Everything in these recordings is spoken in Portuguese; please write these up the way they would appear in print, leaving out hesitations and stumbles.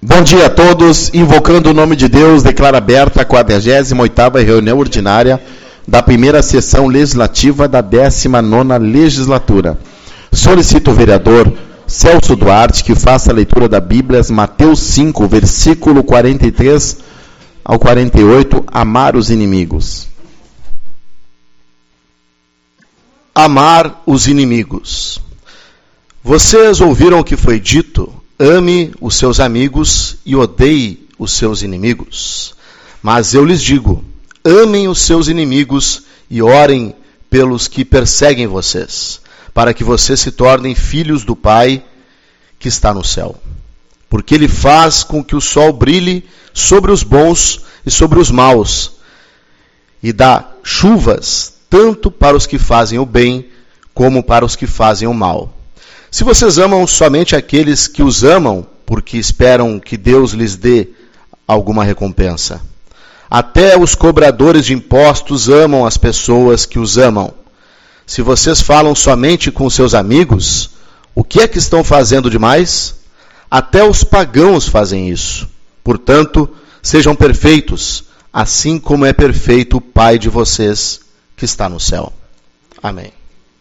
Bom dia a todos. Invocando o nome de Deus, declaro aberta a 48ª reunião ordinária da primeira sessão legislativa da 19ª legislatura. Solicito o vereador Celso Duarte que faça a leitura da Bíblia, Mateus 5, versículo 43 ao 48, amar os inimigos. Amar os inimigos. Vocês ouviram o que foi dito: ame os seus amigos e odeie os seus inimigos. Mas eu lhes digo, amem os seus inimigos e orem pelos que perseguem vocês, para que vocês se tornem filhos do Pai que está no céu. Porque Ele faz com que o sol brilhe sobre os bons e sobre os maus, e dá chuvas tanto para os que fazem o bem como para os que fazem o mal. Se vocês amam somente aqueles que os amam, porque esperam que Deus lhes dê alguma recompensa. Até os cobradores de impostos amam as pessoas que os amam. Se vocês falam somente com seus amigos, o que é que estão fazendo demais? Até os pagãos fazem isso. Portanto, sejam perfeitos, assim como é perfeito o Pai de vocês que está no céu. Amém.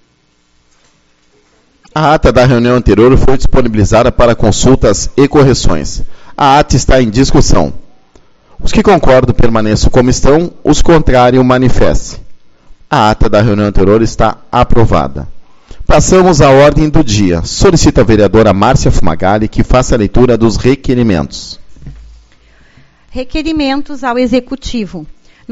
A ata da reunião anterior foi disponibilizada para consultas e correções. A ata está em discussão. Os que concordam permaneçam como estão, os contrários manifestem. A ata da reunião anterior está aprovada. Passamos à ordem do dia. Solicito a vereadora Márcia Fumagalli que faça a leitura dos requerimentos. Requerimentos ao Executivo.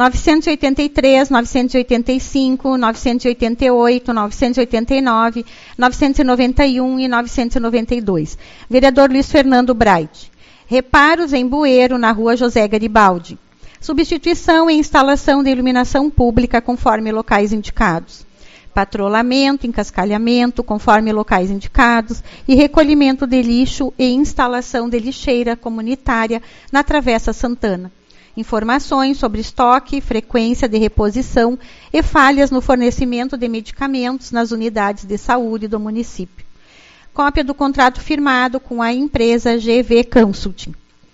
983, 985, 988, 989, 991 e 992. Vereador Luiz Fernando Bright. Reparos em bueiro na rua José Garibaldi. Substituição e instalação de iluminação pública conforme locais indicados. Patrulhamento, encascalhamento conforme locais indicados e recolhimento de lixo e instalação de lixeira comunitária na Travessa Santana. Informações sobre estoque, frequência de reposição e falhas no fornecimento de medicamentos nas unidades de saúde do município. Cópia do contrato firmado com a empresa GV Consulting.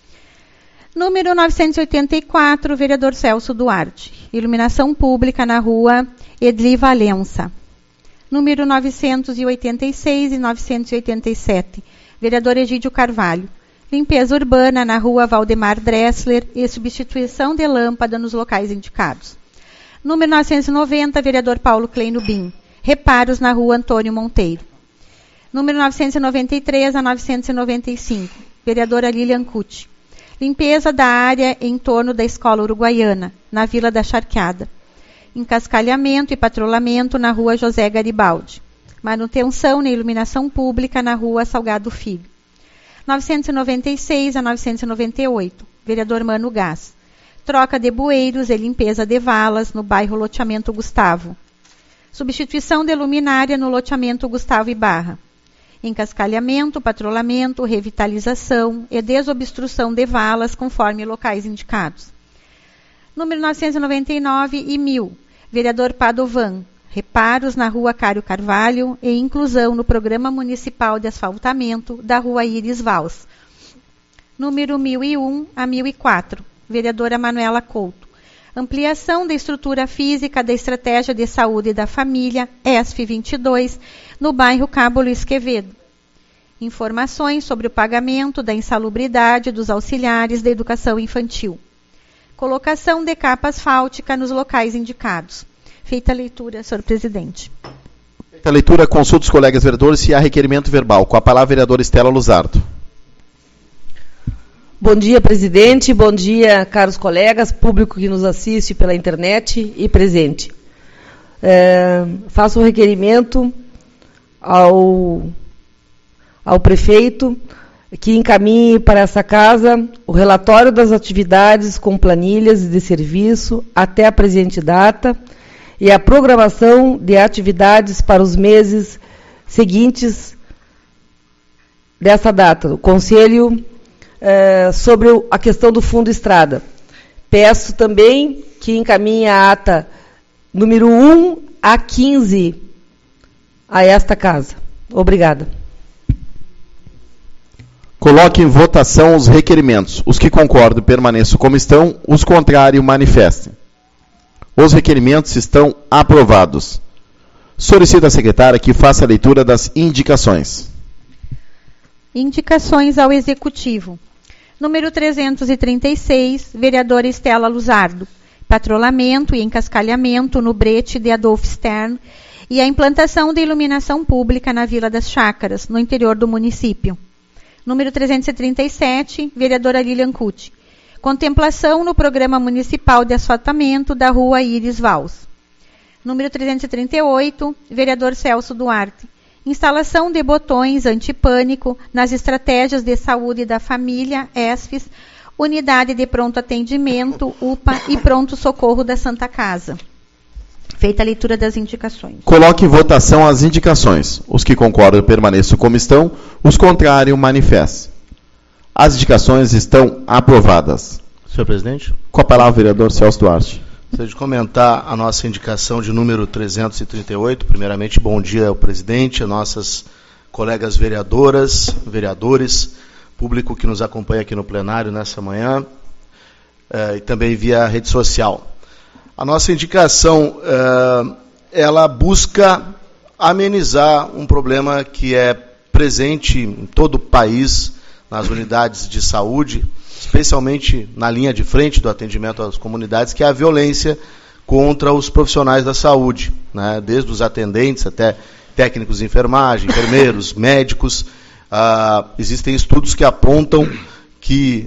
Número 984, vereador Celso Duarte. Iluminação pública na rua Edli Valença. Número 986 e 987, vereador Egídio Carvalho. Limpeza urbana na rua Valdemar Dressler e substituição de lâmpada nos locais indicados. Número 990, vereador Paulo Kleino Bin. Reparos na rua Antônio Monteiro. Número 993 a 995, vereadora Lilian Cucci. Limpeza da área em torno da Escola Uruguaiana, na Vila da Charqueada. Encascalhamento e patrulhamento na rua José Garibaldi. Manutenção na iluminação pública na rua Salgado Filho. 996 a 998, vereador Mano Gás. Troca de bueiros e limpeza de valas no bairro Loteamento Gustavo. Substituição de luminária no loteamento Gustavo Ibarra. Encascalhamento, patrulhamento, revitalização e desobstrução de valas conforme locais indicados. Número 999 e 1000, vereador Padovan. Reparos na rua Cário Carvalho e inclusão no Programa Municipal de Asfaltamento da rua Iris Vals. Número 1001 a 1004, vereadora Manuela Couto. Ampliação da estrutura física da Estratégia de Saúde da Família, ESF 22, no bairro Cabo Luiz Quevedo. Informações sobre o pagamento da insalubridade dos auxiliares da educação infantil. Colocação de capa asfáltica nos locais indicados. Feita a leitura, senhor presidente. Feita a leitura, consulta os colegas vereadores se há requerimento verbal. Com a palavra, a vereadora Estela Luzardo. Bom dia, presidente. Bom dia, caros colegas, público que nos assiste pela internet e presente. Faço um requerimento ao prefeito que encaminhe para essa casa o relatório das atividades com planilhas de serviço até a presente data e a programação de atividades para os meses seguintes dessa data. O Conselho sobre a questão do Fundo Estrada. Peço também que encaminhe a ata número 1 a 15 a esta casa. Obrigada. Coloque em votação os requerimentos. Os que concordam permaneçam como estão, os contrários manifestem. Os requerimentos estão aprovados. Solicito à secretária que faça a leitura das indicações. Indicações ao Executivo. Número 336, vereadora Estela Luzardo. Patrulhamento e encascalhamento no brete de Adolfo Stern e a implantação de iluminação pública na Vila das Chácaras, no interior do município. Número 337, vereadora Lilian Cucci. Contemplação no Programa Municipal de Asfaltamento da Rua Iris Vals. Número 338, vereador Celso Duarte. Instalação de botões antipânico nas estratégias de saúde da família, ESFES, Unidade de Pronto Atendimento, UPA e Pronto Socorro da Santa Casa. Feita a leitura das indicações. Coloque em votação as indicações. Os que concordam permaneçam como estão, os contrários manifestem. As indicações estão aprovadas. Senhor presidente. Com a palavra, o vereador Celso Duarte. Gostaria de comentar a nossa indicação de número 338. Primeiramente, bom dia ao presidente, a nossas colegas vereadoras, vereadores, público que nos acompanha aqui no plenário nessa manhã, e também via rede social. A nossa indicação, ela busca amenizar um problema que é presente em todo o país, nas unidades de saúde, especialmente na linha de frente do atendimento às comunidades, que é a violência contra os profissionais da saúde, né? Desde os atendentes até técnicos de enfermagem, enfermeiros, médicos. Existem estudos que apontam que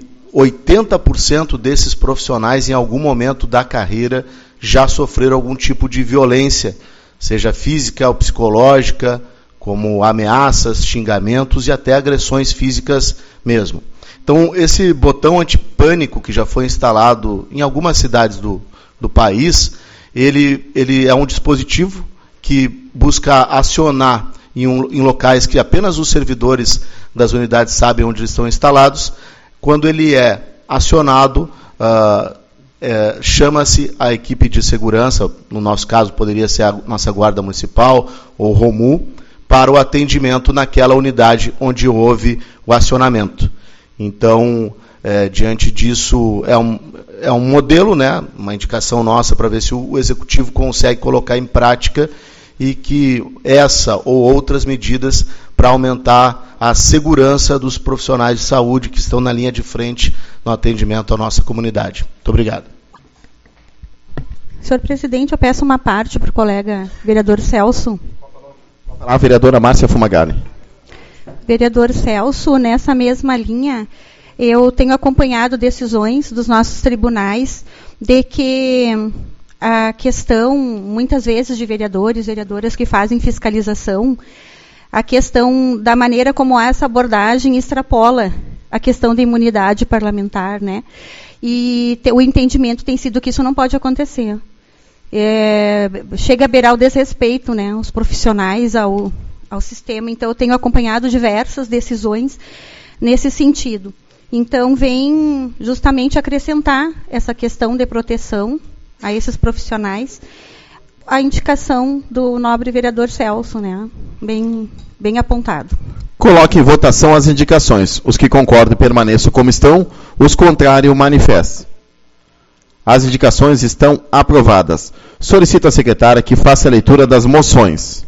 80% desses profissionais, em algum momento da carreira, já sofreram algum tipo de violência, seja física ou psicológica, como ameaças, xingamentos e até agressões físicas mesmo. Então, esse botão antipânico que já foi instalado em algumas cidades do país, ele é um dispositivo que busca acionar em locais que apenas os servidores das unidades sabem onde estão instalados. Quando ele é acionado, chama-se a equipe de segurança, no nosso caso poderia ser a nossa Guarda Municipal ou ROMU, para o atendimento naquela unidade onde houve o acionamento. Então, diante disso, é um modelo, né, uma indicação nossa para ver se o Executivo consegue colocar em prática e que essa ou outras medidas para aumentar a segurança dos profissionais de saúde que estão na linha de frente no atendimento à nossa comunidade. Muito obrigado. Senhor presidente, eu peço uma parte para o colega vereador Celso. A vereadora Márcia Fumagalli. Vereador Celso, nessa mesma linha, eu tenho acompanhado decisões dos nossos tribunais de que a questão, muitas vezes, de vereadores, vereadoras que fazem fiscalização, a questão da maneira como essa abordagem extrapola a questão da imunidade parlamentar, né? E o entendimento tem sido que isso não pode acontecer. Chega a beirar o desrespeito, né, os profissionais ao sistema. Então, eu tenho acompanhado diversas decisões nesse sentido. Então, vem justamente acrescentar essa questão de proteção a esses profissionais, a indicação do nobre vereador Celso, né, bem apontado. Coloque em votação as indicações. Os que concordam permaneçam como estão, os contrários manifestem. As indicações estão aprovadas. Solicito à secretária que faça a leitura das moções.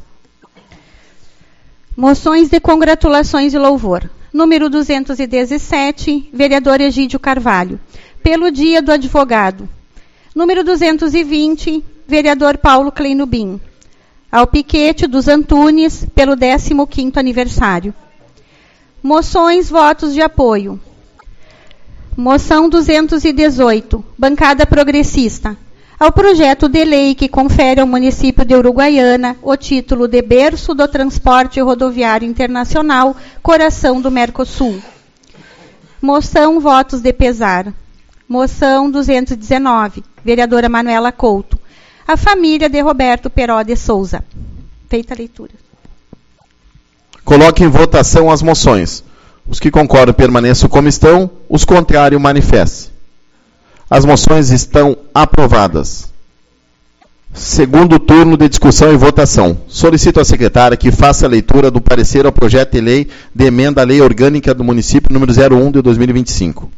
Moções de congratulações e louvor. Número 217, vereador Egídio Carvalho. Pelo Dia do Advogado. Número 220, vereador Paulo Kleinubin. Ao piquete dos Antunes, pelo 15º aniversário. Moções, votos de apoio. Moção 218, bancada progressista. Ao projeto de lei que confere ao município de Uruguaiana o título de berço do transporte rodoviário internacional, coração do Mercosul. Moção, votos de pesar. Moção 219, vereadora Manuela Couto. A família de Roberto Peró de Souza. Feita a leitura. Coloque em votação as moções. Os que concordam permaneçam como estão, os contrários manifestem. As moções estão aprovadas. Segundo turno de discussão e votação. Solicito à secretária que faça a leitura do parecer ao projeto de lei de emenda à Lei Orgânica do Município número 01 de 2025.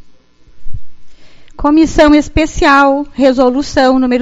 Comissão Especial, Resolução número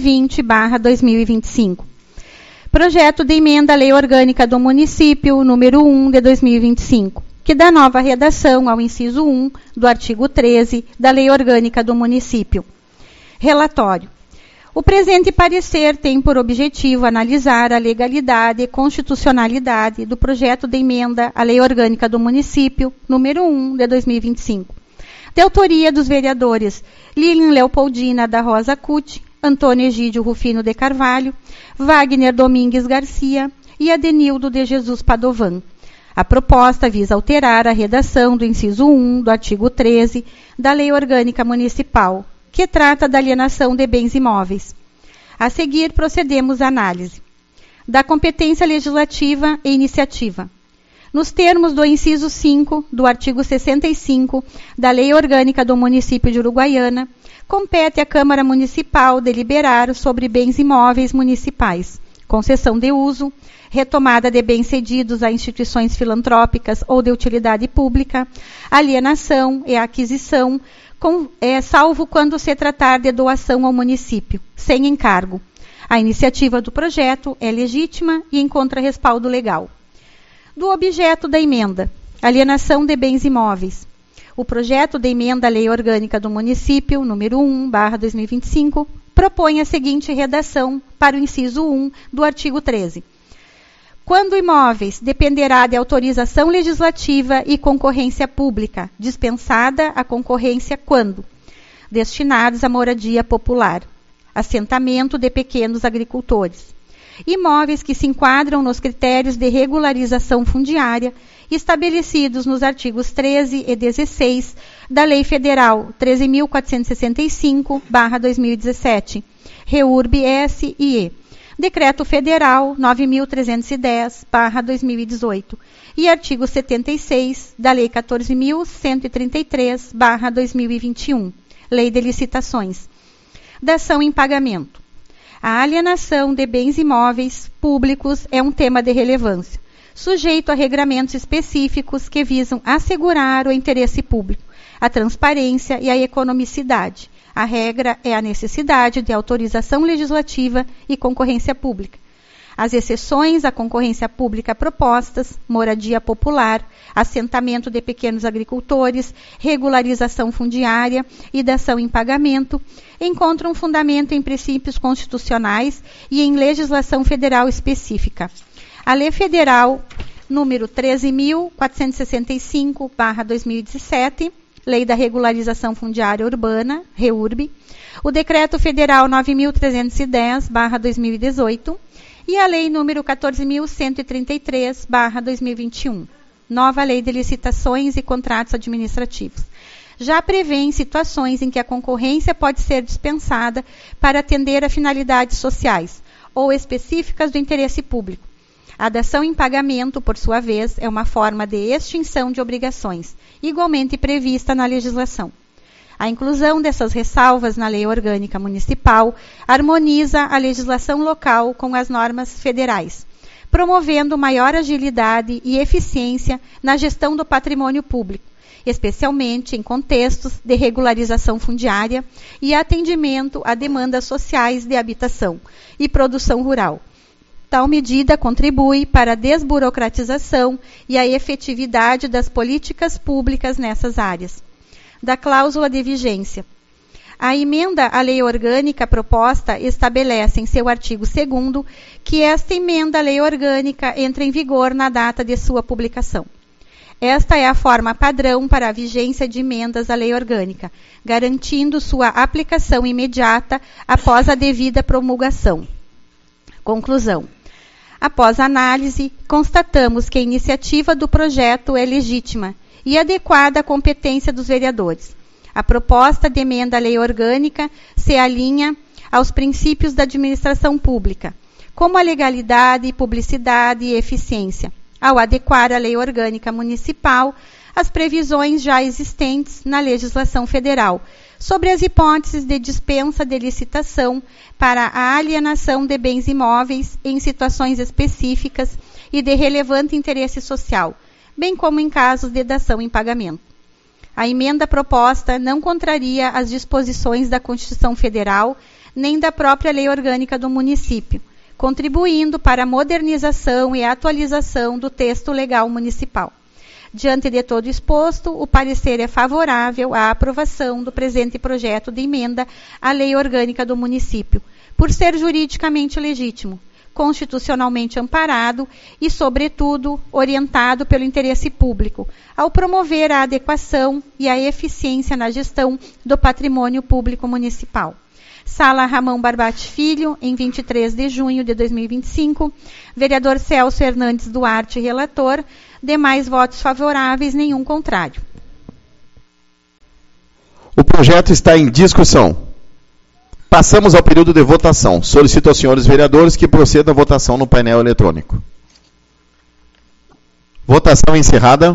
120/2025. Projeto de emenda à Lei Orgânica do Município número 1 de 2025, que dá nova redação ao inciso 1 do artigo 13 da Lei Orgânica do Município. Relatório. O presente parecer tem por objetivo analisar a legalidade e constitucionalidade do projeto de emenda à Lei Orgânica do Município, número 1, de 2025, de autoria dos vereadores Lilian Leopoldina da Rosa Cuti, Antônio Egídio Rufino de Carvalho, Wagner Domingues Garcia e Adenildo de Jesus Padovan. A proposta visa alterar a redação do inciso 1 do artigo 13 da Lei Orgânica Municipal, que trata da alienação de bens imóveis. A seguir, procedemos à análise da competência legislativa e iniciativa. Nos termos do inciso 5 do artigo 65 da Lei Orgânica do Município de Uruguaiana, compete à Câmara Municipal deliberar sobre bens imóveis municipais, concessão de uso, retomada de bens cedidos a instituições filantrópicas ou de utilidade pública, alienação e aquisição, salvo quando se tratar de doação ao município, sem encargo. A iniciativa do projeto é legítima e encontra respaldo legal. Do objeto da emenda, alienação de bens imóveis. O projeto de emenda à Lei Orgânica do Município, número 1/2025, propõe a seguinte redação para o inciso 1 do artigo 13. Quando imóveis dependerá de autorização legislativa e concorrência pública, dispensada a concorrência quando destinados à moradia popular, assentamento de pequenos agricultores, imóveis que se enquadram nos critérios de regularização fundiária estabelecidos nos artigos 13 e 16 da Lei Federal 13.465/2017, REURB-S e E, Decreto Federal 9.310/2018 e artigo 76 da Lei 14.133/2021, Lei de Licitações. Dação em pagamento. A alienação de bens imóveis públicos é um tema de relevância, sujeito a regramentos específicos que visam assegurar o interesse público, a transparência e a economicidade. A regra é a necessidade de autorização legislativa e concorrência pública. As exceções à concorrência pública propostas, moradia popular, assentamento de pequenos agricultores, regularização fundiária e dação em pagamento, encontram fundamento em princípios constitucionais e em legislação federal específica. A Lei Federal número 13.465/2017, Lei da Regularização Fundiária Urbana, REURB, o Decreto Federal 9.310/2018 e a Lei número 14.133/2021, nova Lei de Licitações e Contratos Administrativos. Já prevêem situações em que a concorrência pode ser dispensada para atender a finalidades sociais ou específicas do interesse público. A dação em pagamento, por sua vez, é uma forma de extinção de obrigações, igualmente prevista na legislação. A inclusão dessas ressalvas na Lei Orgânica Municipal harmoniza a legislação local com as normas federais, promovendo maior agilidade e eficiência na gestão do patrimônio público, especialmente em contextos de regularização fundiária e atendimento a demandas sociais de habitação e produção rural. Tal medida contribui para a desburocratização e a efetividade das políticas públicas nessas áreas. Da cláusula de vigência. A emenda à lei orgânica proposta estabelece em seu artigo 2º que esta emenda à lei orgânica entra em vigor na data de sua publicação. Esta é a forma padrão para a vigência de emendas à lei orgânica, garantindo sua aplicação imediata após a devida promulgação. Conclusão. Após análise, constatamos que a iniciativa do projeto é legítima e adequada à competência dos vereadores. A proposta de emenda à lei orgânica se alinha aos princípios da administração pública, como a legalidade, publicidade e eficiência, ao adequar a lei orgânica municipal as previsões já existentes na legislação federal sobre as hipóteses de dispensa de licitação para a alienação de bens imóveis em situações específicas e de relevante interesse social, bem como em casos de dação em pagamento. A emenda proposta não contraria as disposições da Constituição Federal nem da própria Lei Orgânica do município, contribuindo para a modernização e atualização do texto legal municipal. Diante de todo exposto, o parecer é favorável à aprovação do presente projeto de emenda à Lei Orgânica do município, por ser juridicamente legítimo, constitucionalmente amparado e, sobretudo, orientado pelo interesse público, ao promover a adequação e a eficiência na gestão do patrimônio público municipal. Sala Ramão Barbate Filho, em 23 de junho de 2025. Vereador Celso Hernandes Duarte, relator. Demais votos favoráveis, nenhum contrário. O projeto está em discussão. Passamos ao período de votação. Solicito aos senhores vereadores que procedam à votação no painel eletrônico. Votação encerrada.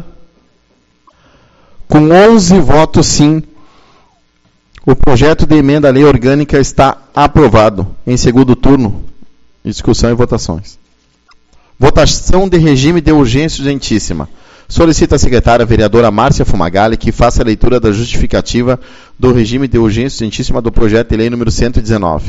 Com 11 votos sim, o projeto de emenda à lei orgânica está aprovado. Em segundo turno, discussão e votações. Votação de regime de urgência urgentíssima. Solicita a secretária vereadora Márcia Fumagalli que faça a leitura da justificativa do regime de urgência urgentíssima do projeto de lei número 119.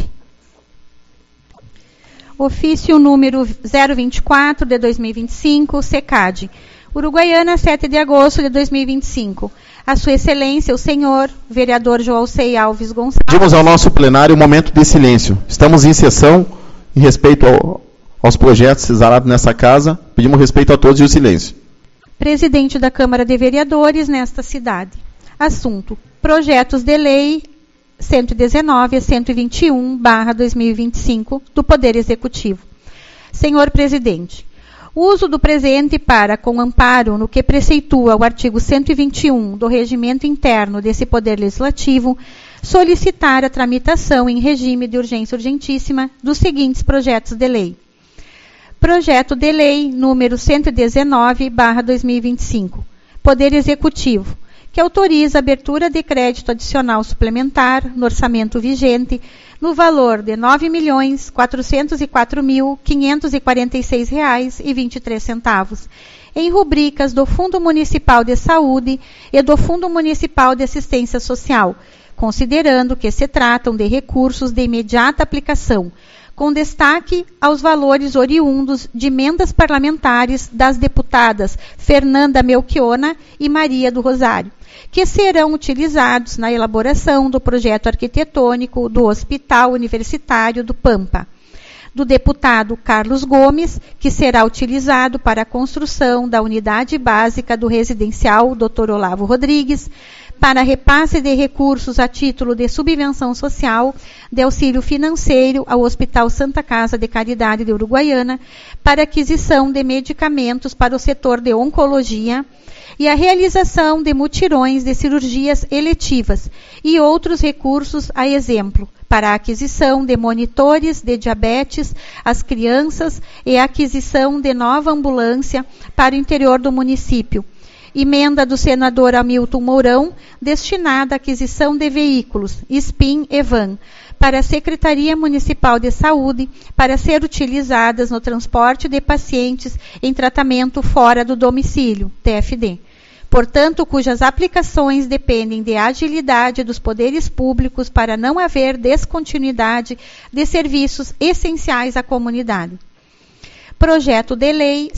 Ofício número 024 de 2025, SECAD. Uruguaiana, 7 de agosto de 2025. A Sua Excelência, o senhor vereador Joalcei Alves Gonçalves. Pedimos ao nosso plenário um momento de silêncio. Estamos em sessão em respeito aos projetos exalados nessa casa. Pedimos respeito a todos e o silêncio. Presidente da Câmara de Vereadores nesta cidade. Assunto: projetos de lei 119 a 121/2025 do Poder Executivo. Senhor Presidente, o uso do presente para, com amparo no que preceitua o artigo 121 do Regimento Interno desse Poder Legislativo, solicitar a tramitação em regime de urgência urgentíssima dos seguintes projetos de lei. Projeto de lei número 119/2025, Poder Executivo, que autoriza a abertura de crédito adicional suplementar no orçamento vigente no valor de R$ 9.404.546,23, em rubricas do Fundo Municipal de Saúde e do Fundo Municipal de Assistência Social, considerando que se tratam de recursos de imediata aplicação, com destaque aos valores oriundos de emendas parlamentares das deputadas Fernanda Melchiona e Maria do Rosário, que serão utilizados na elaboração do projeto arquitetônico do Hospital Universitário do Pampa. Do deputado Carlos Gomes, que será utilizado para a construção da unidade básica do residencial Dr. Olavo Rodrigues, para repasse de recursos a título de subvenção social, de auxílio financeiro ao Hospital Santa Casa de Caridade de Uruguaiana, para aquisição de medicamentos para o setor de oncologia e a realização de mutirões de cirurgias eletivas e outros recursos, a exemplo, para a aquisição de monitores de diabetes às crianças e a aquisição de nova ambulância para o interior do município. Emenda do senador Hamilton Mourão, destinada à aquisição de veículos, SPIN e VAN, para a Secretaria Municipal de Saúde, para ser utilizadas no transporte de pacientes em tratamento fora do domicílio, TFD. Portanto, cujas aplicações dependem de agilidade dos poderes públicos para não haver descontinuidade de serviços essenciais à comunidade. Projeto de Lei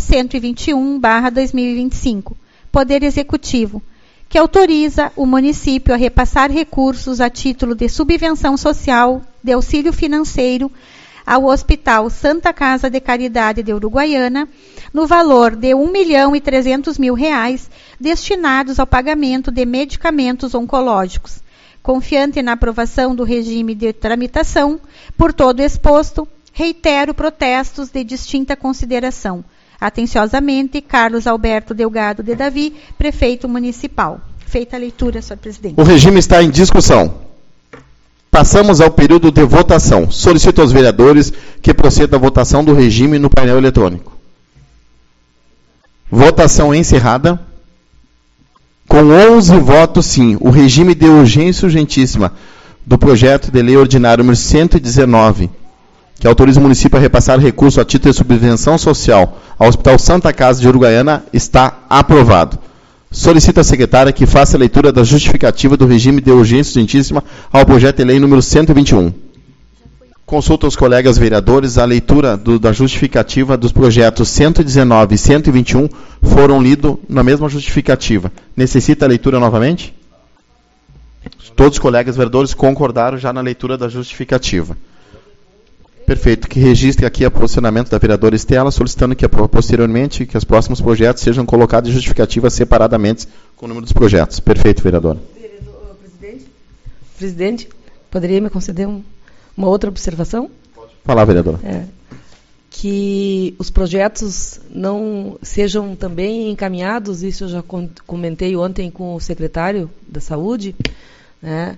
121/2025. Poder Executivo, que autoriza o município a repassar recursos a título de subvenção social, de auxílio financeiro, ao Hospital Santa Casa de Caridade de Uruguaiana, no valor de R$ 1.300.000, destinados ao pagamento de medicamentos oncológicos. Confiante na aprovação do regime de tramitação, por todo exposto, reitero protestos de distinta consideração. Atenciosamente, Carlos Alberto Delgado de Davi, Prefeito Municipal. Feita a leitura, senhor presidente. O regime está em discussão. Passamos ao período de votação. Solicito aos vereadores que procedam à votação do regime no painel eletrônico. Votação encerrada. Com 11 votos sim, o regime de urgência urgentíssima do projeto de lei ordinário número 119, que autoriza o município a repassar recurso a título de subvenção social ao Hospital Santa Casa de Uruguaiana, está aprovado. Solicito à secretária que faça a leitura da justificativa do regime de urgência urgentíssima ao projeto de lei número 121. Consulto aos colegas vereadores, a leitura da justificativa dos projetos 119 e 121 foram lidos na mesma justificativa. Necessita a leitura novamente? Todos os colegas vereadores concordaram já na leitura da justificativa. Perfeito. Que registre aqui o posicionamento da vereadora Estela, solicitando que posteriormente que os próximos projetos sejam colocados em justificativas separadamente com o número dos projetos. Perfeito, vereadora. Presidente, poderia me conceder uma outra observação? Pode falar, vereadora. Que os projetos não sejam também encaminhados, isso eu já comentei ontem com o secretário da Saúde, né?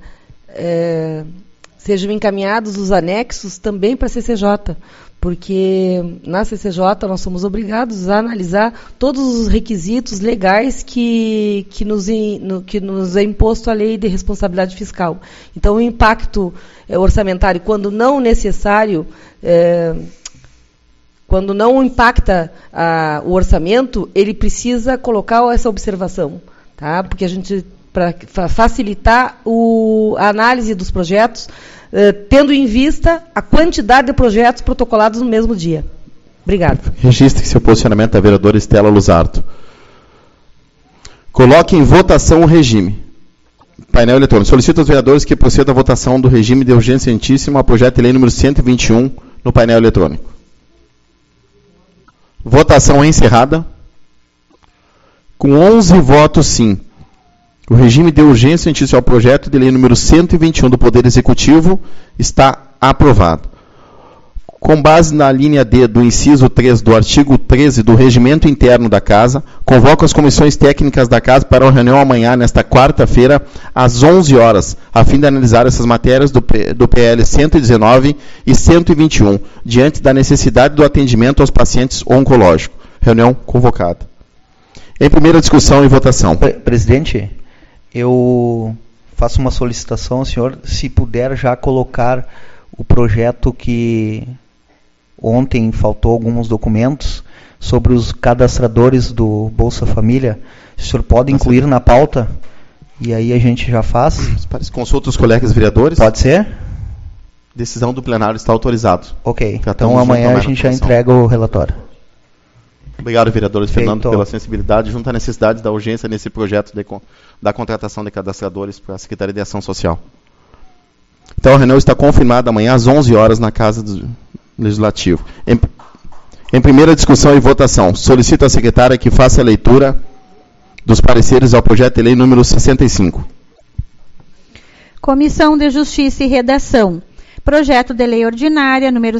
Sejam encaminhados os anexos também para a CCJ, porque na CCJ nós somos obrigados a analisar todos os requisitos legais que nos é imposto a lei de responsabilidade fiscal. Então, o impacto orçamentário, quando não necessário, quando não impacta o orçamento, ele precisa colocar essa observação, tá? Porque a gente, para facilitar a análise dos projetos, tendo em vista a quantidade de projetos protocolados no mesmo dia. Obrigado. Registre seu posicionamento da vereadora Estela Luzardo. Coloque em votação o regime. Painel eletrônico. Solicito aos vereadores que procedam à votação do regime de urgência urgentíssima ao projeto de lei número 121 no painel eletrônico. Votação encerrada. Com 11 votos sim. O regime de urgência urgentíssima ao projeto de lei número 121 do Poder Executivo está aprovado. Com base na linha D do inciso 3 do artigo 13 do Regimento Interno da Casa, convoco as comissões técnicas da Casa para uma reunião amanhã, nesta quarta-feira, às 11 horas, a fim de analisar essas matérias do PL 119 e 121, diante da necessidade do atendimento aos pacientes oncológicos. Reunião convocada. Em primeira discussão e votação. Presidente, eu faço uma solicitação ao senhor, se puder já colocar o projeto que ontem faltou alguns documentos sobre os cadastradores do Bolsa Família. O senhor pode incluir na pauta? E aí a gente já faz? Consulta os colegas vereadores. Pode ser? Decisão do plenário está autorizado. Ok. Então amanhã a gente já entrega o relatório. Obrigado, vereador Fernando, pela sensibilidade, junto à necessidade da urgência nesse projeto da contratação de cadastradores para a Secretaria de Ação Social. Então, a reunião está confirmada amanhã às 11 horas na Casa do Legislativo. Em primeira discussão e votação, solicito à secretária que faça a leitura dos pareceres ao projeto de lei número 65. Comissão de Justiça e Redação. Projeto de lei ordinária número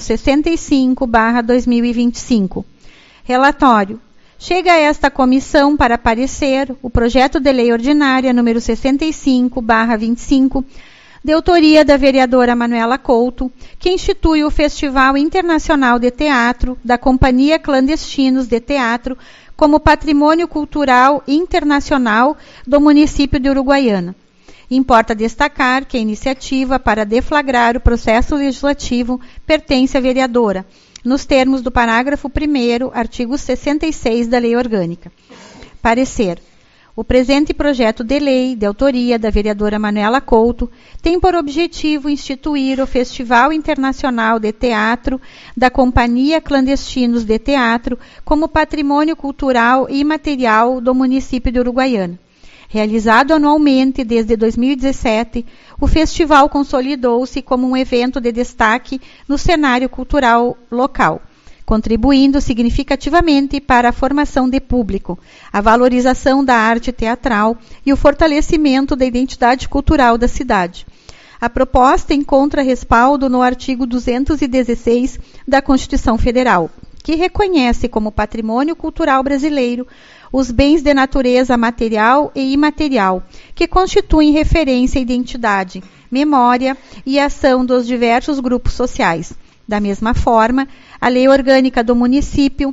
65/2025. Relatório. Chega a esta comissão para parecer o projeto de lei ordinária número 65/25, de autoria da vereadora Manuela Couto, que institui o Festival Internacional de Teatro da Companhia Clandestinos de Teatro como patrimônio cultural internacional do município de Uruguaiana. Importa destacar que a iniciativa para deflagrar o processo legislativo pertence à vereadora, nos termos do parágrafo 1º, artigo 66 da Lei Orgânica. Parecer. O presente projeto de lei, de autoria da vereadora Manuela Couto, tem por objetivo instituir o Festival Internacional de Teatro da Companhia Clandestinos de Teatro como patrimônio cultural e imaterial do município de Uruguaiana. Realizado anualmente desde 2017, o festival consolidou-se como um evento de destaque no cenário cultural local, contribuindo significativamente para a formação de público, a valorização da arte teatral e o fortalecimento da identidade cultural da cidade. A proposta encontra respaldo no artigo 216 da Constituição Federal, que reconhece como patrimônio cultural brasileiro os bens de natureza material e imaterial, que constituem referência à identidade, memória e ação dos diversos grupos sociais. Da mesma forma, a Lei Orgânica do Município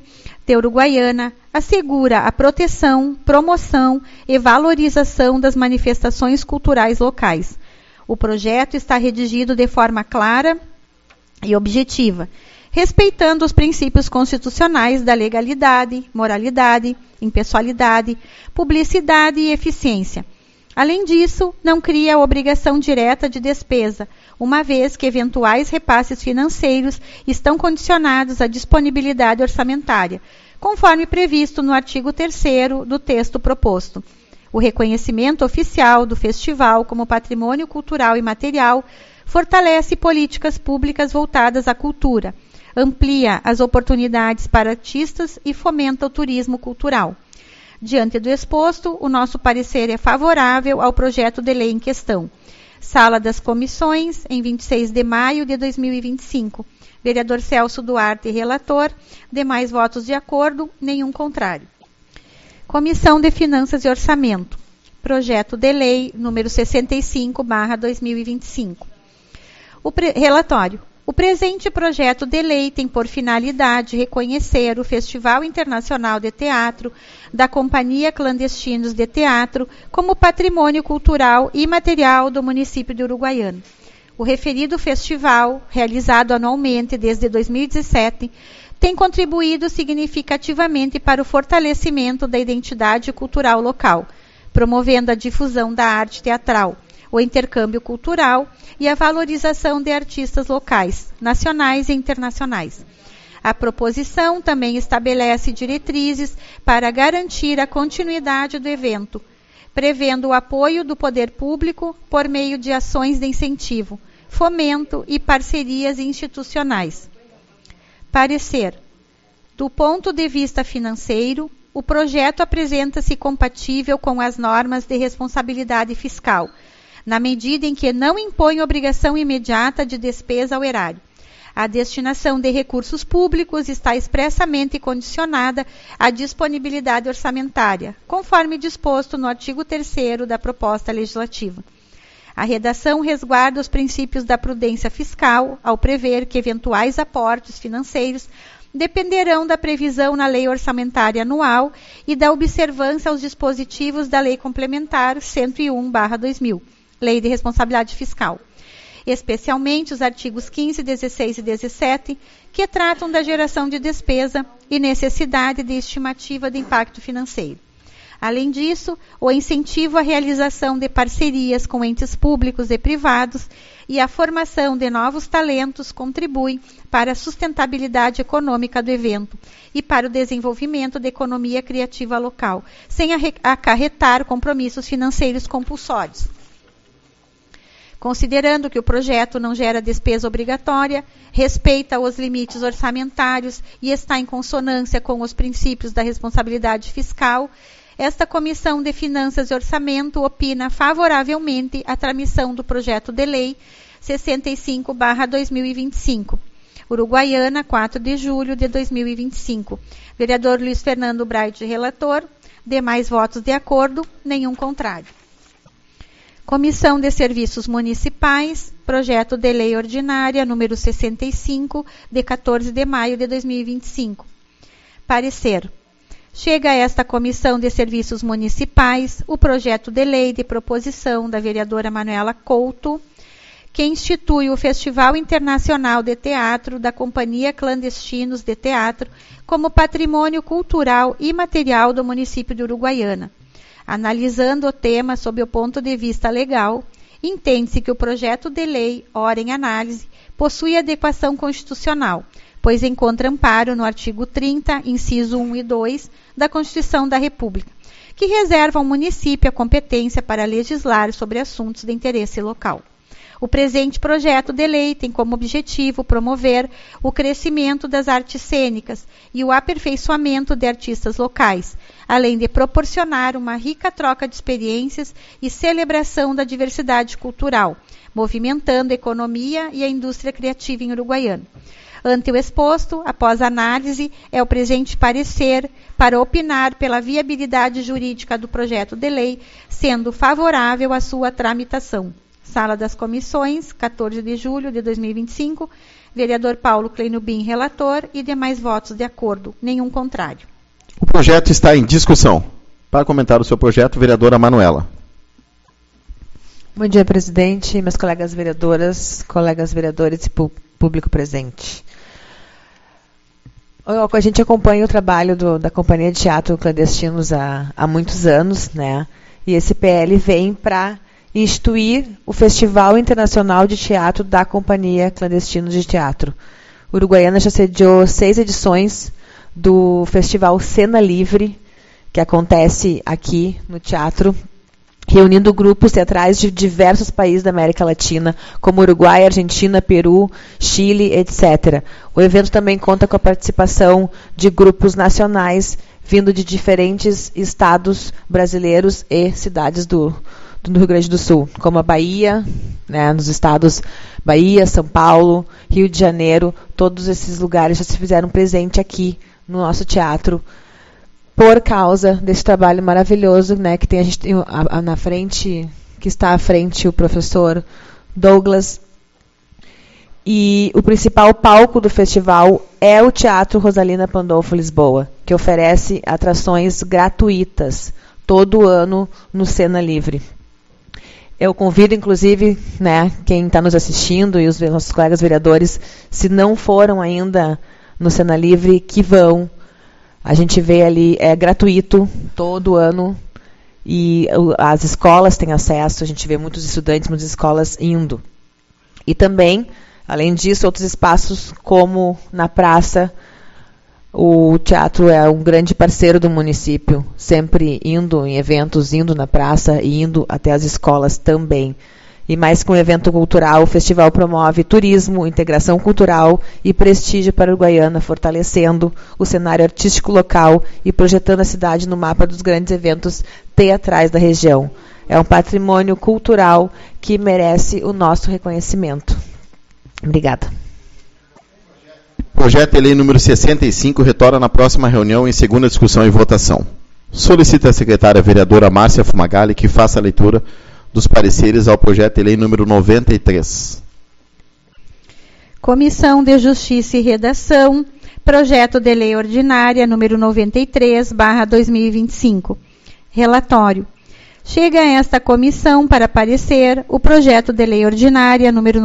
de Uruguaiana assegura a proteção, promoção e valorização das manifestações culturais locais. O projeto está redigido de forma clara e objetiva, respeitando os princípios constitucionais da legalidade, moralidade, impessoalidade, publicidade e eficiência. Além disso, não cria a obrigação direta de despesa, uma vez que eventuais repasses financeiros estão condicionados à disponibilidade orçamentária, conforme previsto no artigo 3º do texto proposto. O reconhecimento oficial do festival como patrimônio cultural e material fortalece políticas públicas voltadas à cultura, amplia as oportunidades para artistas e fomenta o turismo cultural. Diante do exposto, o nosso parecer é favorável ao projeto de lei em questão. Sala das Comissões, em 26 de maio de 2025. Vereador Celso Duarte, relator. Demais votos de acordo, nenhum contrário. Comissão de Finanças e Orçamento. Projeto de lei número 65/2025. Relatório. O presente projeto de lei tem por finalidade reconhecer o Festival Internacional de Teatro da Companhia Clandestinos de Teatro como patrimônio cultural e material do município de Uruguaiana. O referido festival, realizado anualmente desde 2017, tem contribuído significativamente para o fortalecimento da identidade cultural local, promovendo a difusão da arte teatral, o intercâmbio cultural e a valorização de artistas locais, nacionais e internacionais. A proposição também estabelece diretrizes para garantir a continuidade do evento, prevendo o apoio do poder público por meio de ações de incentivo, fomento e parcerias institucionais. Parecer. Do ponto de vista financeiro, o projeto apresenta-se compatível com as normas de responsabilidade fiscal, na medida em que não impõe obrigação imediata de despesa ao erário. A destinação de recursos públicos está expressamente condicionada à disponibilidade orçamentária, conforme disposto no artigo 3º da proposta legislativa. A redação resguarda os princípios da prudência fiscal, ao prever que eventuais aportes financeiros dependerão da previsão na Lei Orçamentária Anual e da observância aos dispositivos da Lei Complementar 101/2000. Lei de Responsabilidade Fiscal, especialmente os artigos 15, 16 e 17, que tratam da geração de despesa e necessidade de estimativa de impacto financeiro. Além disso, o incentivo à realização de parcerias com entes públicos e privados e a formação de novos talentos contribuem para a sustentabilidade econômica do evento e para o desenvolvimento da economia criativa local, sem acarretar compromissos financeiros compulsórios. Considerando que o projeto não gera despesa obrigatória, respeita os limites orçamentários e está em consonância com os princípios da responsabilidade fiscal, esta Comissão de Finanças e Orçamento opina favoravelmente a tramição do projeto de lei 65/2025. Uruguaiana, 4 de julho de 2025. Vereador Luiz Fernando Braide, relator. Demais votos de acordo, nenhum contrário. Comissão de Serviços Municipais, projeto de lei ordinária número 65, de 14 de maio de 2025. Parecer. Chega a esta Comissão de Serviços Municipais o projeto de lei de proposição da vereadora Manuela Couto, que institui o Festival Internacional de Teatro da Companhia Clandestinos de Teatro como patrimônio cultural e material do município de Uruguaiana. Analisando o tema sob o ponto de vista legal, entende-se que o projeto de lei, ora em análise, possui adequação constitucional, pois encontra amparo no artigo 30, inciso 1 e 2, da Constituição da República, que reserva ao município a competência para legislar sobre assuntos de interesse local. O presente projeto de lei tem como objetivo promover o crescimento das artes cênicas e o aperfeiçoamento de artistas locais, além de proporcionar uma rica troca de experiências e celebração da diversidade cultural, movimentando a economia e a indústria criativa em Uruguaiana. Ante o exposto, após análise, é o presente parecer para opinar pela viabilidade jurídica do projeto de lei, sendo favorável à sua tramitação. Sala das Comissões, 14 de julho de 2025. Vereador Paulo Kleinubin, relator, e demais votos de acordo. Nenhum contrário. O projeto está em discussão. Para comentar o seu projeto, vereadora Manuela. Bom dia, presidente, meus colegas vereadoras, colegas vereadores e público presente. A gente acompanha o trabalho da Companhia de Teatro Clandestinos há muitos anos, né? E esse PL vem para instituir o Festival Internacional de Teatro da Companhia Clandestinos de Teatro. Uruguaiana já sediou 6 edições do Festival Cena Livre, que acontece aqui no teatro, reunindo grupos teatrais de diversos países da América Latina, como Uruguai, Argentina, Peru, Chile, etc. O evento também conta com a participação de grupos nacionais vindo de diferentes estados brasileiros e cidades do Rio Grande do Sul, como a Bahia, né, nos estados Bahia, São Paulo, Rio de Janeiro. Todos esses lugares já se fizeram presente aqui no nosso teatro, por causa desse trabalho maravilhoso, né, que tem a gente tem na frente, que está à frente o professor Douglas. E o principal palco do festival é o Teatro Rosalina Pandolfo Lisboa, que oferece atrações gratuitas todo ano no Cena Livre. Eu convido, inclusive, né, quem está nos assistindo e os nossos colegas vereadores, se não foram ainda no Cena Livre, que vão. A gente vê ali, é gratuito todo ano, e as escolas têm acesso, a gente vê muitos estudantes, muitas escolas indo. E também, além disso, outros espaços como na praça. O teatro é um grande parceiro do município, sempre indo em eventos, indo na praça e indo até as escolas também. E mais que um evento cultural, o festival promove turismo, integração cultural e prestígio para a Uruguaiana, fortalecendo o cenário artístico local e projetando a cidade no mapa dos grandes eventos teatrais da região. É um patrimônio cultural que merece o nosso reconhecimento. Obrigada. Projeto de lei número 65 retorna na próxima reunião em segunda discussão e votação. Solicita a secretária vereadora Márcia Fumagalli que faça a leitura dos pareceres ao projeto de lei número 93. Comissão de Justiça e Redação, projeto de lei ordinária número 93/2025. Relatório. Chega a esta comissão para parecer o projeto de lei ordinária número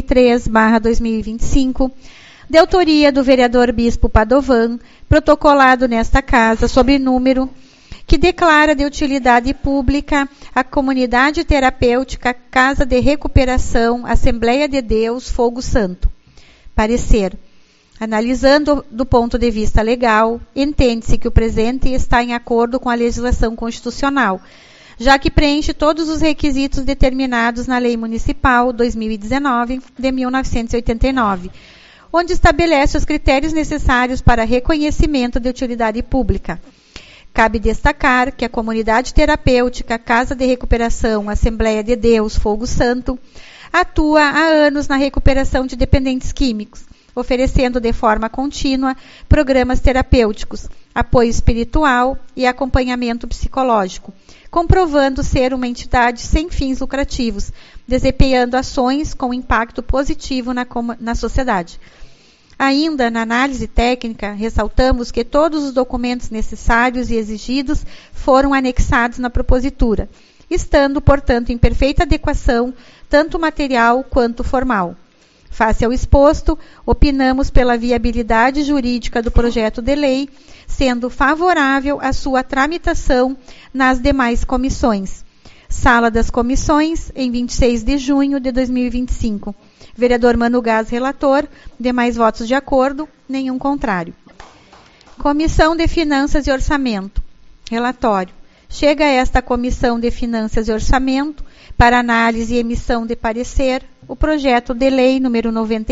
93/2025, de autoria do vereador Bispo Padovan, protocolado nesta casa sob número, que declara de utilidade pública a Comunidade Terapêutica Casa de Recuperação Assembleia de Deus Fogo Santo. Parecer. Analisando do ponto de vista legal, entende-se que o presente está em acordo com a legislação constitucional, já que preenche todos os requisitos determinados na Lei Municipal 2019 de 1989, onde estabelece os critérios necessários para reconhecimento de utilidade pública. Cabe destacar que a Comunidade Terapêutica Casa de Recuperação Assembleia de Deus Fogo Santo atua há anos na recuperação de dependentes químicos, oferecendo de forma contínua programas terapêuticos, apoio espiritual e acompanhamento psicológico, comprovando ser uma entidade sem fins lucrativos, desempenhando ações com impacto positivo na sociedade. Ainda na análise técnica, ressaltamos que todos os documentos necessários e exigidos foram anexados na propositura, estando, portanto, em perfeita adequação, tanto material quanto formal. Face ao exposto, opinamos pela viabilidade jurídica do projeto de lei, sendo favorável a sua tramitação nas demais comissões. Sala das Comissões, em 26 de junho de 2025. Vereador Mano Gás, relator. Demais votos de acordo. Nenhum contrário. Comissão de Finanças e Orçamento. Relatório. Chega a esta Comissão de Finanças e Orçamento, para análise e emissão de parecer, o projeto de lei número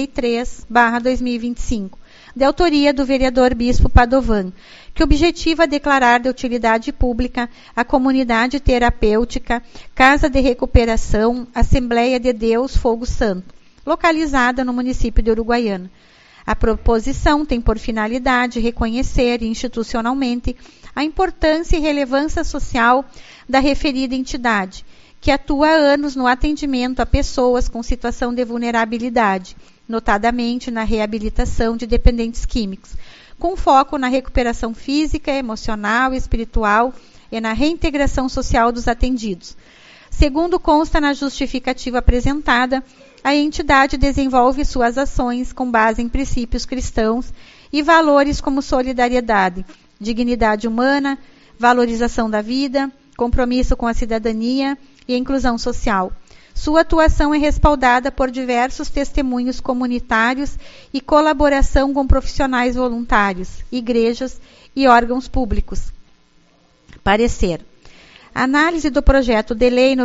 93/2025, de autoria do vereador Bispo Padovan, que objetiva declarar de utilidade pública a Comunidade Terapêutica Casa de Recuperação Assembleia de Deus Fogo Santo, localizada no município de Uruguaiana. A proposição tem por finalidade reconhecer institucionalmente a importância e relevância social da referida entidade, que atua há anos no atendimento a pessoas com situação de vulnerabilidade, notadamente na reabilitação de dependentes químicos, com foco na recuperação física, emocional, espiritual e na reintegração social dos atendidos. Segundo consta na justificativa apresentada, a entidade desenvolve suas ações com base em princípios cristãos e valores como solidariedade, dignidade humana, valorização da vida, compromisso com a cidadania e inclusão social. Sua atuação é respaldada por diversos testemunhos comunitários e colaboração com profissionais voluntários, igrejas e órgãos públicos. Parecer. A análise do projeto de lei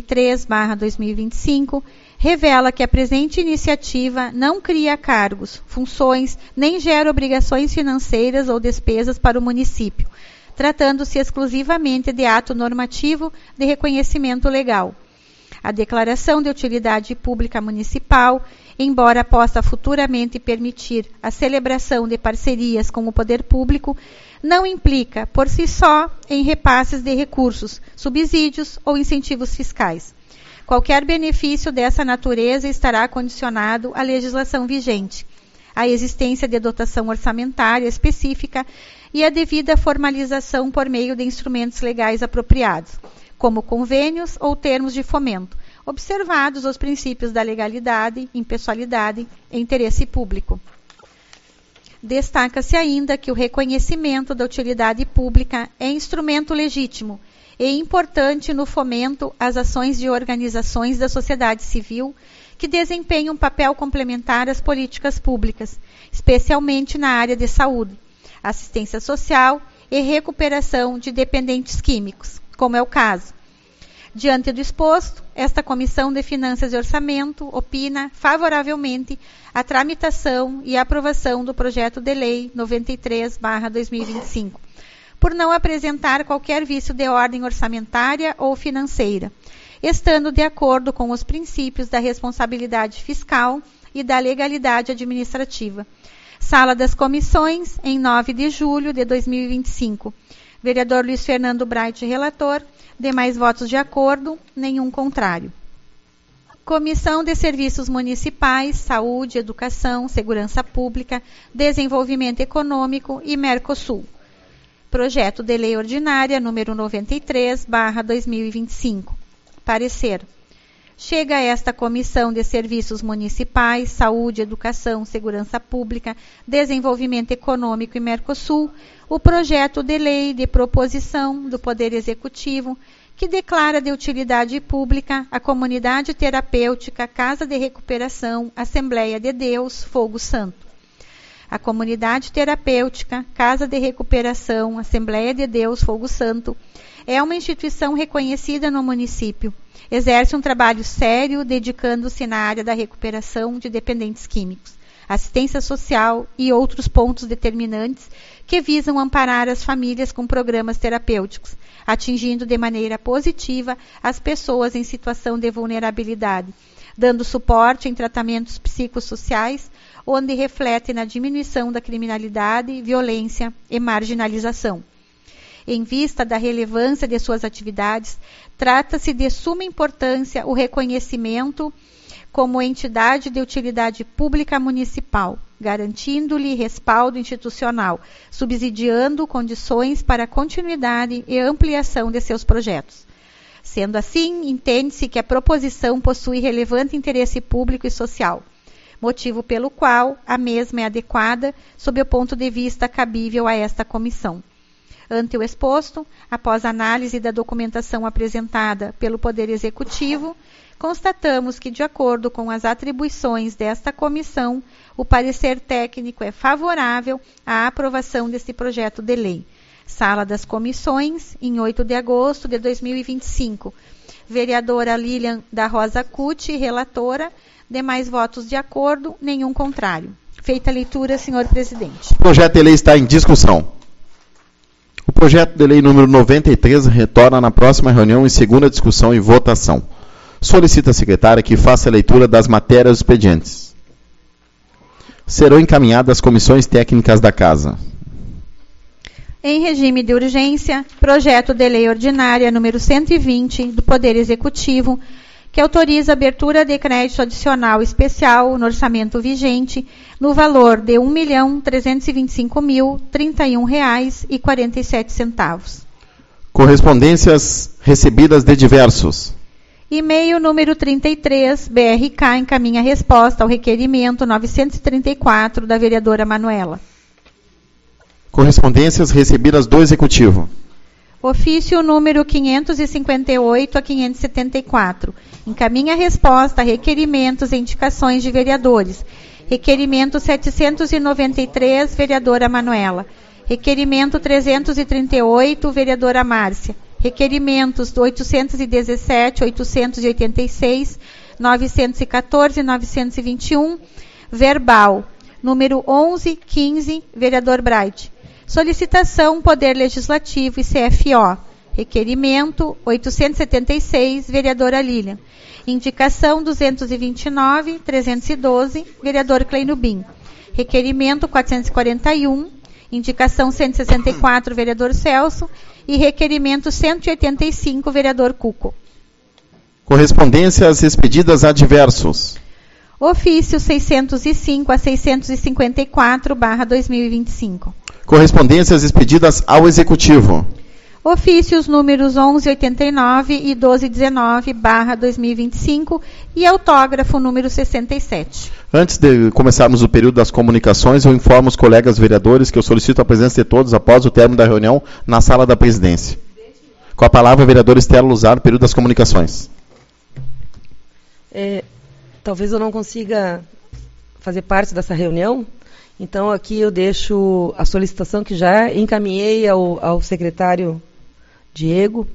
93/2025 revela que a presente iniciativa não cria cargos, funções, nem gera obrigações financeiras ou despesas para o município, tratando-se exclusivamente de ato normativo de reconhecimento legal. A declaração de utilidade pública municipal, embora possa futuramente permitir a celebração de parcerias com o poder público, não implica, por si só, em repasses de recursos, subsídios ou incentivos fiscais. Qualquer benefício dessa natureza estará condicionado à legislação vigente, à existência de dotação orçamentária específica e à devida formalização por meio de instrumentos legais apropriados, como convênios ou termos de fomento, observados os princípios da legalidade, impessoalidade e interesse público. Destaca-se ainda que o reconhecimento da utilidade pública é instrumento legítimo e importante no fomento às ações de organizações da sociedade civil que desempenham um papel complementar às políticas públicas, especialmente na área de saúde, assistência social e recuperação de dependentes químicos, como é o caso. Diante do exposto, esta Comissão de Finanças e Orçamento opina favoravelmente a tramitação e a aprovação do projeto de lei 93/2025, por não apresentar qualquer vício de ordem orçamentária ou financeira, estando de acordo com os princípios da responsabilidade fiscal e da legalidade administrativa. Sala das Comissões, em 9 de julho de 2025. Vereador Luiz Fernando Bright, relator. Demais votos de acordo, nenhum contrário. Comissão de Serviços Municipais, Saúde, Educação, Segurança Pública, Desenvolvimento Econômico e Mercosul. Projeto de Lei Ordinária número 93/2025. Parecer. Chega a esta Comissão de Serviços Municipais, Saúde, Educação, Segurança Pública, Desenvolvimento Econômico e Mercosul o projeto de lei de proposição do Poder Executivo que declara de utilidade pública a Comunidade Terapêutica Casa de Recuperação Assembleia de Deus Fogo Santo. A Comunidade Terapêutica Casa de Recuperação Assembleia de Deus Fogo Santo é uma instituição reconhecida no município. Exerce um trabalho sério, dedicando-se na área da recuperação de dependentes químicos, assistência social e outros pontos determinantes que visam amparar as famílias com programas terapêuticos, atingindo de maneira positiva as pessoas em situação de vulnerabilidade, dando suporte em tratamentos psicossociais, onde reflete na diminuição da criminalidade, violência e marginalização. Em vista da relevância de suas atividades, trata-se de suma importância o reconhecimento como entidade de utilidade pública municipal, garantindo-lhe respaldo institucional, subsidiando condições para a continuidade e ampliação de seus projetos. Sendo assim, entende-se que a proposição possui relevante interesse público e social, motivo pelo qual a mesma é adequada sob o ponto de vista cabível a esta comissão. Ante o exposto, após análise da documentação apresentada pelo Poder Executivo, constatamos que, de acordo com as atribuições desta comissão, o parecer técnico é favorável à aprovação deste projeto de lei. Sala das Comissões, em 8 de agosto de 2025. Vereadora Lilian da Rosa Cuti, relatora. Demais votos de acordo, nenhum contrário. Feita a leitura, senhor presidente. O projeto de lei está em discussão. O projeto de lei número 93 retorna na próxima reunião em segunda discussão e votação. Solicita a secretária que faça a leitura das matérias expedientes. Serão encaminhadas às comissões técnicas da Casa. Em regime de urgência, projeto de lei ordinária número 120 do Poder Executivo, que autoriza a abertura de crédito adicional especial no orçamento vigente no valor de R$ 1.325.031,47. Correspondências recebidas de diversos. E-mail número 33, BRK, encaminha resposta ao requerimento 934 da vereadora Manuela. Correspondências recebidas do Executivo. Ofício número 558 a 574. Encaminha resposta a requerimentos e indicações de vereadores. Requerimento 793, vereadora Manuela. Requerimento 338, vereadora Márcia. Requerimentos 817, 886, 914 e 921. Verbal número 1115, vereador Bright. Solicitação Poder Legislativo e CFO. Requerimento 876, vereadora Lilian. Indicação 229, 312, vereador Kleinubin. Requerimento 441, indicação 164, vereador Celso. E requerimento 185, vereador Cuco. Correspondências expedidas a diversos. Ofício 605 a 654/2025. Correspondências expedidas ao Executivo. Ofícios números 1189 e 1219/2025 e autógrafo número 67. Antes de começarmos o período das comunicações, eu informo os colegas vereadores que eu solicito a presença de todos após o término da reunião na sala da presidência. Com a palavra, vereador Estela Luzar, período das comunicações. Talvez eu não consiga fazer parte dessa reunião, então aqui eu deixo a solicitação que já encaminhei ao secretário Diogo,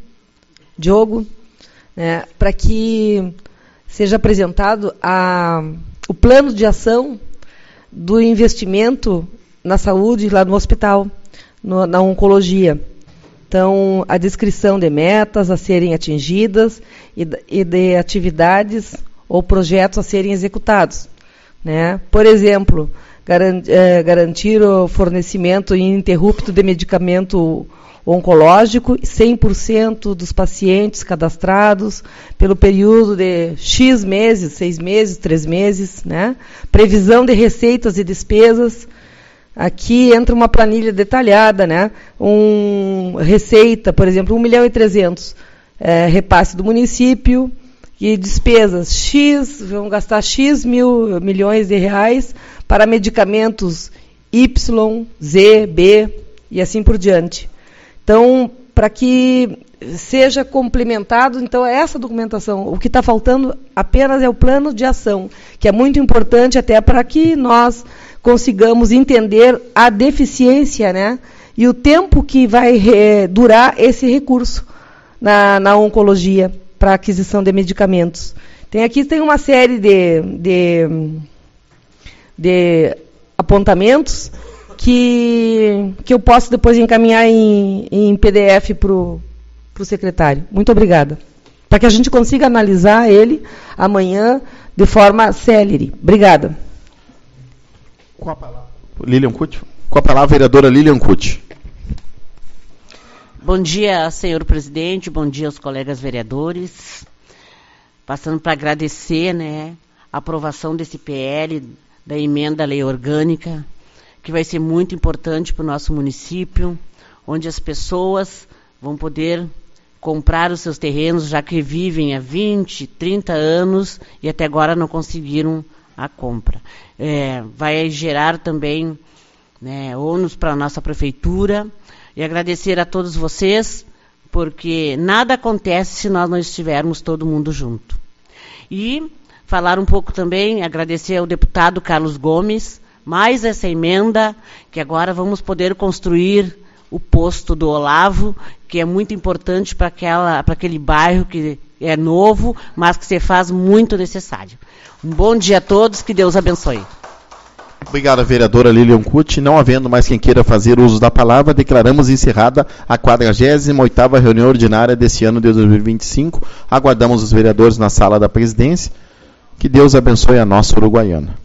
para que seja apresentado o plano de ação do investimento na saúde lá no hospital, na oncologia. Então, a descrição de metas a serem atingidas e de atividades ou projetos a serem executados. Por exemplo, garantir o fornecimento ininterrupto de medicamento oncológico, 100% dos pacientes cadastrados pelo período de X meses, 6 meses, 3 meses, Previsão de receitas e despesas. Aqui entra uma planilha detalhada, Receita, por exemplo, 1.300.000, repasse do município, e despesas X, vão gastar X milhões de reais para medicamentos Y, Z, B e assim por diante. Então, para que seja complementado, então, essa documentação, o que está faltando apenas é o plano de ação, que é muito importante até para que nós consigamos entender a deficiência, e o tempo que vai durar esse recurso na oncologia para aquisição de medicamentos. Aqui tem uma série de apontamentos que eu posso depois encaminhar em PDF para o secretário. Muito obrigada. Para que a gente consiga analisar ele amanhã de forma célere. Obrigada. Com a palavra, Lilian Cucci. Com a palavra, a vereadora Lilian Cucci. Bom dia, senhor presidente, bom dia aos colegas vereadores. Passando para agradecer, a aprovação desse PL, da emenda à lei orgânica, que vai ser muito importante para o nosso município, onde as pessoas vão poder comprar os seus terrenos, já que vivem há 20, 30 anos e até agora não conseguiram a compra. Vai gerar também ônus para a nossa prefeitura. E agradecer a todos vocês, porque nada acontece se nós não estivermos todo mundo junto. E falar um pouco também, agradecer ao deputado Carlos Gomes, mais essa emenda, que agora vamos poder construir o posto do Olavo, que é muito importante para aquele bairro que é novo, mas que se faz muito necessário. Um bom dia a todos, que Deus abençoe. Obrigado, vereadora Lilian Cucci. Não havendo mais quem queira fazer uso da palavra, declaramos encerrada a 48ª reunião ordinária desse ano de 2025. Aguardamos os vereadores na sala da presidência. Que Deus abençoe a nossa Uruguaiana.